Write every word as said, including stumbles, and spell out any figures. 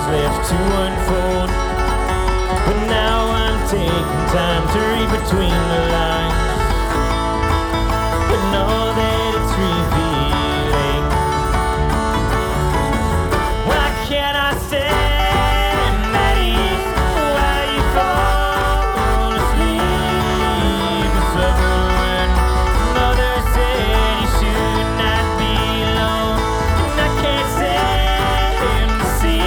left to unfold. But now I'm taking time to read between the lines, but know that it's revealing. Why can't I stay?